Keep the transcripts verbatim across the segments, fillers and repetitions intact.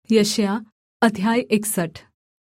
यशायाह अध्याय इकसठ।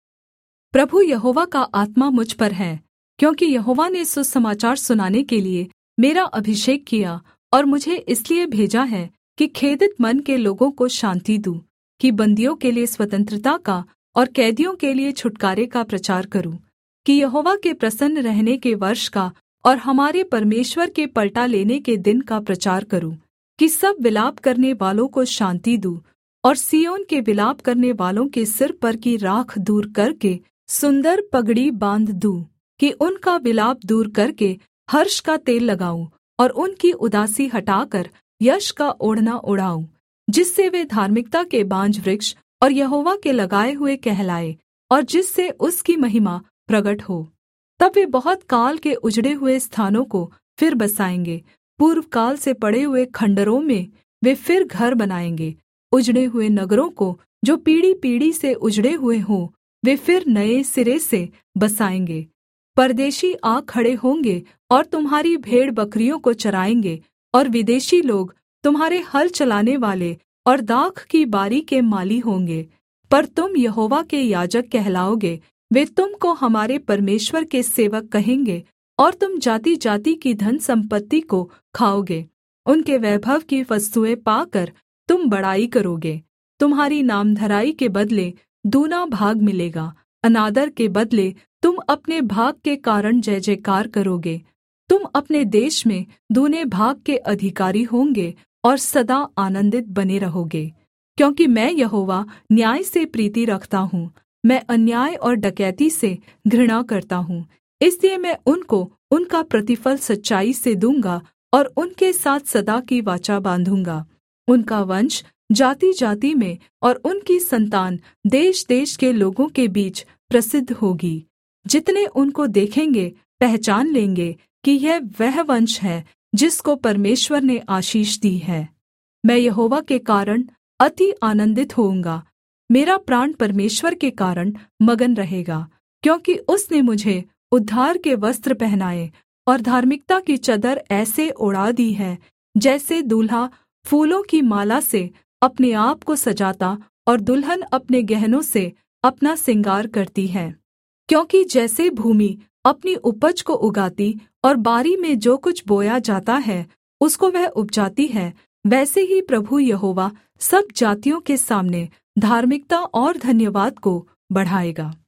प्रभु यहोवा का आत्मा मुझ पर है, क्योंकि यहोवा ने सुसमाचार सुनाने के लिए मेरा अभिषेक किया और मुझे इसलिए भेजा है कि खेदित मन के लोगों को शान्ति दूँ, कि बन्दियों के लिए स्वतंत्रता का और कैदियों के लिए छुटकारे का प्रचार करूँ, कि यहोवा के प्रसन्न रहने के वर्ष का और हमारे परमेश्वर के पलटा लेने के दिन का प्रचार करूँ, कि सब विलाप करने वालों को शान्ति दूँ और सिय्योन के विलाप करने वालों के सिर पर की राख दूर करके सुन्दर पगड़ी बाँध दूँ, कि उनका विलाप दूर करके हर्ष का तेल लगाऊँ और उनकी उदासी हटाकर यश का ओढ़ना ओढ़ाऊँ, जिससे वे धार्मिकता के बांज वृक्ष और यहोवा के लगाए हुए कहलाए और जिससे उसकी महिमा प्रगट हो। तब वे बहुत काल के उजड़े हुए स्थानों को फिर बसाएँगे, पूर्वकाल से पड़े हुए खण्डहरों में वे फिर घर बनाएँगे। उजड़े हुए नगरों को जो पीढ़ी-पीढ़ी से उजड़े हुए हों, वे फिर नए सिरे से बसाएँगे। परदेशी आ खड़े होंगे और तुम्हारी भेड़-बकरियों को चराएँगे, और विदेशी लोग तुम्हारे हल चलाने वाले और दाख की बारी के माली होंगे। पर तुम यहोवा के याजक कहलाओगे, वे तुम को हमारे परमेश्वर के सेवक कहेंगे, और तुम जाति-जाति की धन-सम्पत्ति को खाओगे। उनके वैभव की वस्तुएँ पाकर तुम बड़ाई करोगे। तुम्हारी नामधराई के बदले दूना भाग मिलेगा, अनादर के बदले तुम अपने भाग के कारण जय जयकार करोगे। तुम अपने देश में दूने भाग के अधिकारी होंगे और सदा आनन्दित बने रहोगे, क्योंकि मैं यहोवा न्याय से प्रीति रखता हूँ, मैं अन्याय और डकैती से घृणा करता हूँ। इसलिए मैं उनको उनका प्रतिफल सच्चाई से दूँगा और उनके साथ सदा की वाचा बाँधूँगा। उनका वंश जाति-जाति में और उनकी संतान देश-देश के लोगों के बीच प्रसिद्ध होगी। जितने उनको देखेंगे पहचान लेंगे कि यह वह वंश है जिसको परमेश्वर ने आशीष दी है। मैं यहोवा के कारण अति आनन्दित होऊँगा, मेरा प्राण परमेश्वर के कारण मगन रहेगा, क्योंकि उसने मुझे उद्धार के वस्त्र पहनाए और धार्मिकता की चद्दर ऐसे ओढ़ा दी है, जैसे दूल्हा फूलों की माला से अपने आप को सजाता और दुल्हन अपने गहनों से अपना सिंगार करती है। क्योंकि जैसे भूमि अपनी उपज को उगाती और बारी में जो कुछ बोया जाता है उसको वह उपजाती है, वैसे ही प्रभु यहोवा सब जातियों के सामने धार्मिकता और धन्यवाद को बढ़ाएगा।